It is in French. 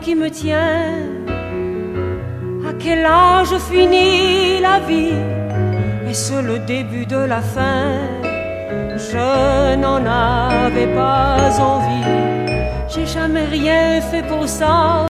qui me tient. À quel âge finit la vie? Est-ce le début de la fin? Je n'en avais pas envie. J'ai jamais rien fait pour ça.